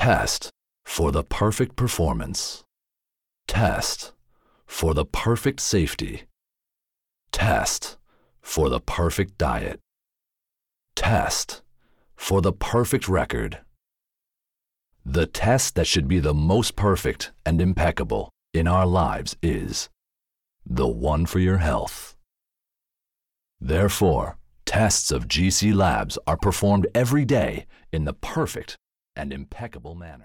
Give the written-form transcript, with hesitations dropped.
Test for the perfect performance. Test for the perfect safety. Test for the perfect diet. Test for the perfect record. The test that should be the most perfect and impeccable in our lives is the one for your health. Therefore, tests of GC Labs are performed every day in the perfect and impeccable manner.